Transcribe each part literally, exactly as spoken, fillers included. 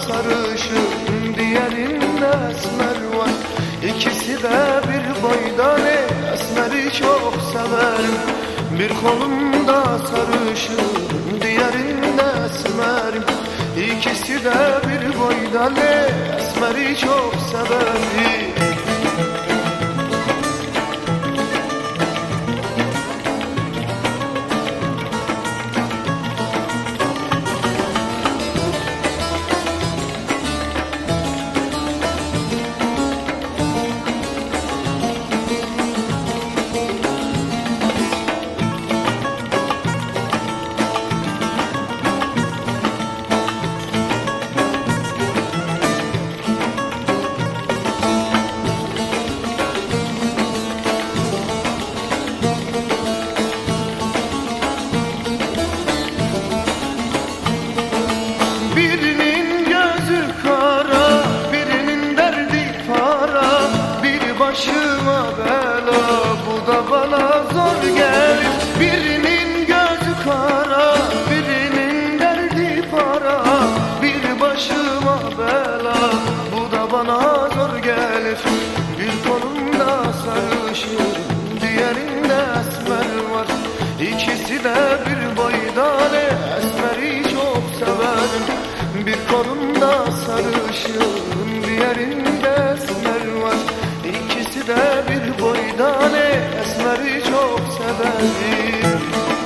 sarışın, diğerinde esmer var. İkisi de bir boyda, ne esmeri çok severim. Bir kolumda sarışın, diğerinde esmerim. İkisi de bir boyda, ne esmeri çok severim. Birinin gözü kara, birinin derdi para. Bir başıma bela, bu da bana zor gelir. Birinin gözü kara, birinin derdi para. Bir başıma bela, bu da bana zor gelir. Bir kolumda sarışın, diğerinde esmer var. İkisi de bir boyda, ne esmeri çok severim. Bir kolumda sarışın, diğerinde esmer var. İkisi de bir boyda, ne esmeri çok severim.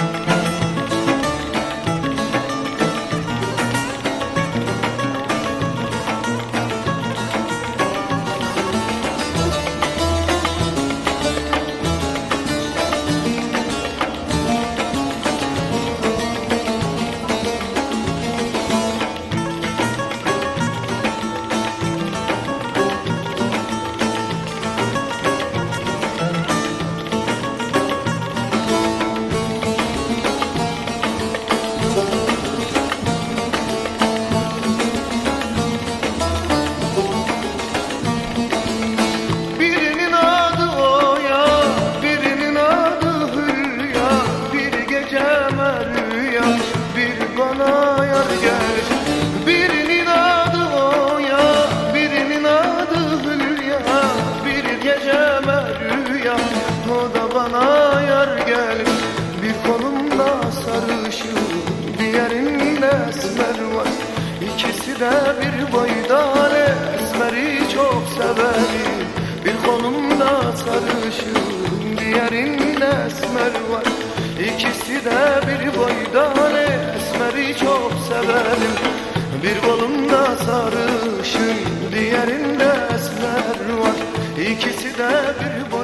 Bana yar gelir. Birinin adı Oya, birinin adı Hülya. Bir geceme rüya, o da bana yar gelir. Bir kolumda sarışın, diğerinde esmer var. İkisi de bir boyda, ne esmeri çok severim. Bir kolumda sarışın, diğerinde esmer var. İkisi de bir boyda, ne esmeri çok severim. Bir kolumda sarışın, diğerinde esmer var. İkisi de bir boyda.